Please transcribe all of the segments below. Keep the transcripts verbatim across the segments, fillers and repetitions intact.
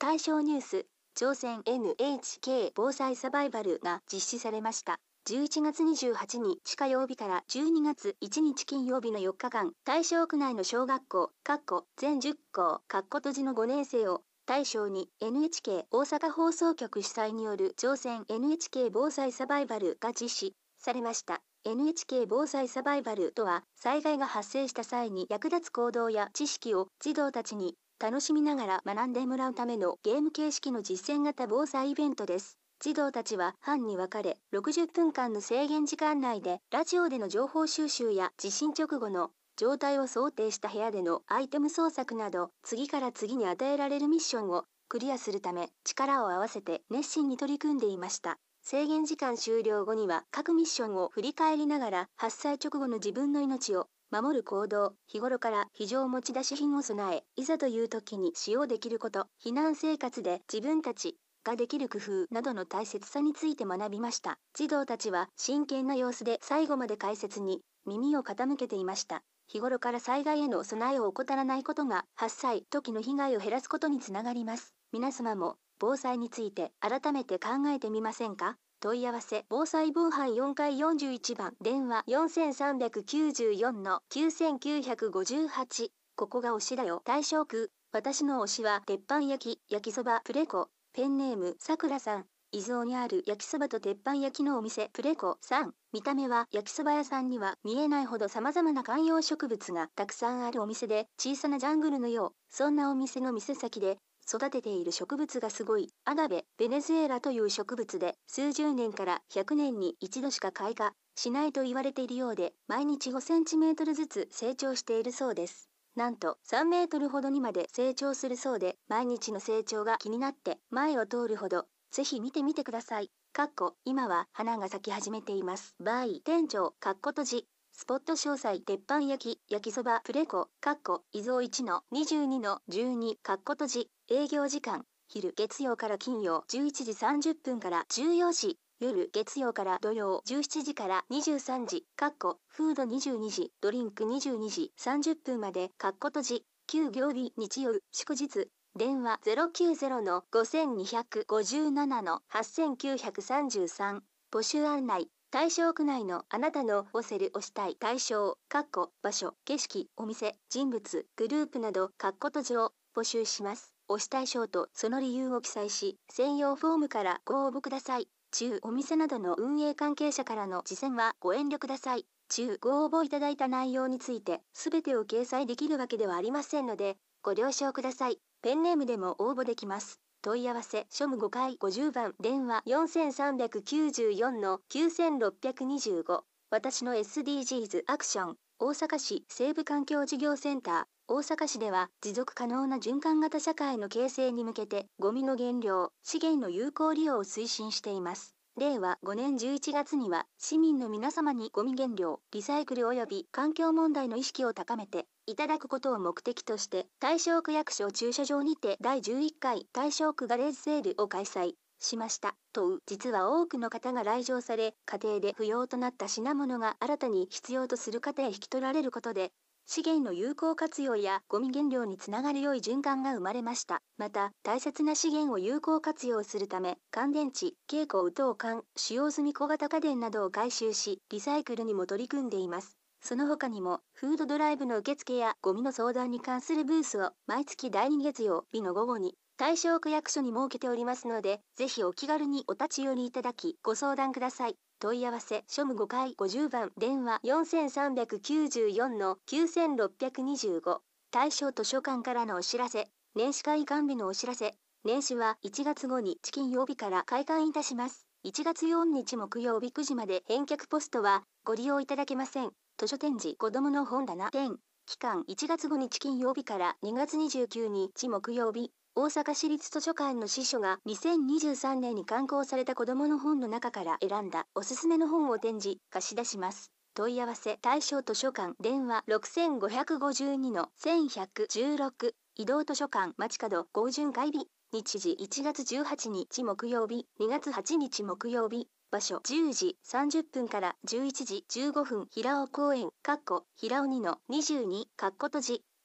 対象ニュース、朝鮮 エヌエイチケー 防災サバイバルが実施されました。じゅういちがつにじゅうはちにち火曜日からじゅうにがついちにち金曜日のよっかかん、大正区内の小学校、かっこ全じゅっこう、かっこ閉じのごねんせいを対象に エヌエイチケー 大阪放送局主催による朝鮮 エヌエイチケー 防災サバイバルが実施されました。エヌエイチケー 防災サバイバルとは、災害が発生した際に役立つ行動や知識を児童たちに楽しみながら学んでもらうためのゲーム形式の実践型防災イベントです。児童たちは班に分かれ、ろくじゅっぷんかんの制限時間内でラジオでの情報収集や地震直後の状態を想定した部屋でのアイテム捜索など、次から次に与えられるミッションをクリアするため力を合わせて熱心に取り組んでいました。制限時間終了後には各ミッションを振り返りながら発災直後の自分の命を守る行動、日頃から非常持ち出し品を備え、いざという時に使用できること、避難生活で自分たちができる工夫などの大切さについて学びました。児童たちは真剣な様子で最後まで解説に耳を傾けていました。日頃から災害への備えを怠らないことが発災時の被害を減らすことにつながります。皆様も防災について改めて考えてみませんか？問い合わせ防災防犯よんかいよんじゅういちばん電話 よんさんきゅうよん きゅうきゅうごはち。ここが推しだよ。大正区、私の推しは鉄板焼き焼きそばプレコ。ペンネームさくらさん。伊豆にある焼きそばと鉄板焼きのお店プレコさん。見た目は焼きそば屋さんには見えないほど様々な観葉植物がたくさんあるお店で、小さなジャングルのよう。そんなお店の店先で育てている植物がすごいアガベ、ベネズエラという植物で、数十年からひゃくねんに一度しか開花しないと言われているようで、毎日ごセンチメートルずつ成長しているそうです。なんとさんメートルほどにまで成長するそうで、毎日の成長が気になって前を通るほど、ぜひ見てみてください。かっこ今は花が咲き始めています。バイ店長かっこ閉じ。スポット詳細鉄板焼き焼きそばプレコかっこ伊豆いちのにじゅうにのじゅうにかっこ閉じ。営業時間昼月曜から金曜じゅういちじさんじゅっぷんからじゅうよじ、夜月曜から土曜じゅうしちじからにじゅうさんじ、かっこフードにじゅうにじ、ドリンクにじゅうにじさんじゅっぷんまでかっこ閉じ。休業日日曜祝日電話 ゼロきゅうゼロのごにごななのはちきゅうさんさん。募集案内。大正区内のあなたの押せる押したい対象、かっこ場所、景色、お店、人物、グループなどかっこ閉じを募集します。推し対象とその理由を記載し、専用フォームからご応募ください。中お店などの運営関係者からの実践はご遠慮ください。中ご応募いただいた内容について、すべてを掲載できるわけではありませんので、ご了承ください。ペンネームでも応募できます。問い合わせ、庶務ごかいごじゅうばん、電話 よんさんきゅうよんのきゅうろくにご。私の エスディージーズ アクション、大阪市西部環境事業センター。大阪市では持続可能な循環型社会の形成に向けてゴミの減量、資源の有効利用を推進しています。れいわごねんじゅういちがつには市民の皆様にゴミ減量、リサイクル及び環境問題の意識を高めていただくことを目的として大正区役所駐車場にてだいじゅういっかい大正区ガレージセールを開催しました。と実は多くの方が来場され、家庭で不要となった品物が新たに必要とする方へ引き取られることで、資源の有効活用やゴミ減量につながる良い循環が生まれました。また、大切な資源を有効活用するため、乾電池、蛍光灯管、使用済み小型家電などを回収し、リサイクルにも取り組んでいます。その他にも、フードドライブの受付やゴミの相談に関するブースを毎月だいに月曜日の午後に大正区役所に設けておりますので、ぜひお気軽にお立ち寄りいただき、ご相談ください。問い合わせ、庶務ごかいごじゅうばん、電話 よんさんきゅうよんのきゅうろくにご。大正図書館からのお知らせ、年始会館日のお知らせ。年始はいちがつごにち金曜日から開館いたします。いちがつよっか木曜日くじまで返却ポストはご利用いただけません。図書展示子どもの本棚展。期間いちがつごにち金曜日からにがつにじゅうくにち木曜日。大阪市立図書館の司書がにせんにじゅうさんねんに刊行された子どもの本の中から選んだおすすめの本を展示、貸し出します。問い合わせ、大正図書館、電話ろくごごにのせんひゃくじゅうろく。移動図書館、街角合巡回日。日時いちがつじゅうはちにち木曜日、にがつはちにち木曜日。場所じゅうじさんじゅっぷんからじゅういちじじゅうごふん平尾公園、かっこ平尾にのにじゅうに、かっこ閉じ。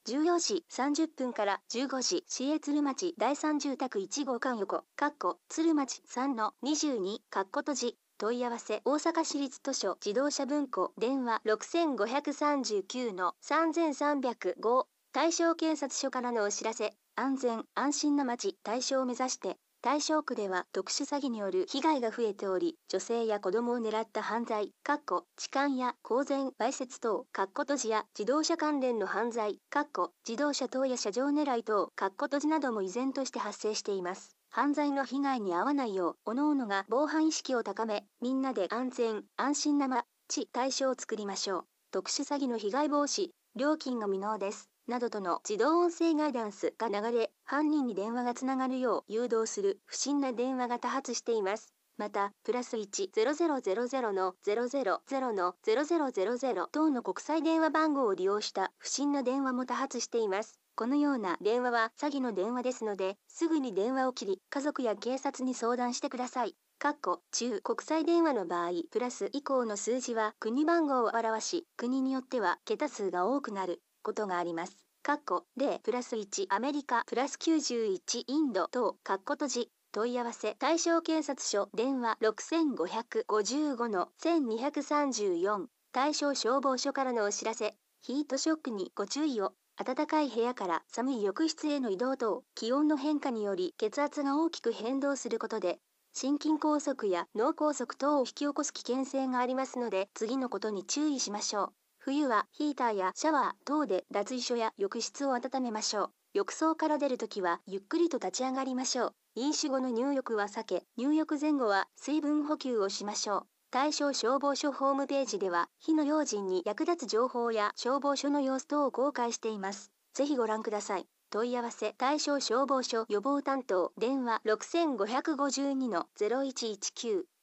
じゅうよじさんじゅっぷんからじゅうごじ、市営鶴町だいさん住宅いち号館横、かっこ鶴町 さんのにじゅうに、かっこ閉じ。問い合わせ大阪市立図書自動車文庫電話ろくごさんきゅうのさんさんゼロご。大正警察署からのお知らせ。安全安心な町大正を目指して、大正区では特殊詐欺による被害が増えており、女性や子供を狙った犯罪、かっこ痴漢や公然わいせつ等、かっこ閉じや自動車関連の犯罪、かっこ自動車等や車上狙い等、かっこ閉じなども依然として発生しています。犯罪の被害に遭わないよう、各々が防犯意識を高め、みんなで安全安心な町大正を作りましょう。特殊詐欺の被害防止、料金が未納です。などとの自動音声ガイダンスが流れ、犯人に電話がつながるよう誘導する不審な電話が多発しています。また、プラスいちゼロゼロゼロゼロのゼロゼロゼロのゼロゼロゼロゼロ等の国際電話番号を利用した不審な電話も多発しています。このような電話は詐欺の電話ですので、すぐに電話を切り、家族や警察に相談してください。かっこ中国際電話の場合、プラス以降の数字は国番号を表し、国によっては桁数が多くなることがあります。かっこゼロプラスいちアメリカプラスきゅうじゅういちインド等かっこ閉じ。問い合わせ大正警察署電話ろくごごごのせんにひゃくさんじゅうよん。大正消防署からのお知らせ。ヒートショックにご注意を。暖かい部屋から寒い浴室への移動等、気温の変化により血圧が大きく変動することで、心筋梗塞や脳梗塞等を引き起こす危険性がありますので、次のことに注意しましょう。冬はヒーターやシャワー等で脱衣所や浴室を温めましょう。浴槽から出るときはゆっくりと立ち上がりましょう。飲酒後の入浴は避け、入浴前後は水分補給をしましょう。大正消防署ホームページでは、火の用心に役立つ情報や消防署の様子等を公開しています。ぜひご覧ください。問い合わせ大正消防署予防担当電話ろくごごにのゼロいちいちきゅう。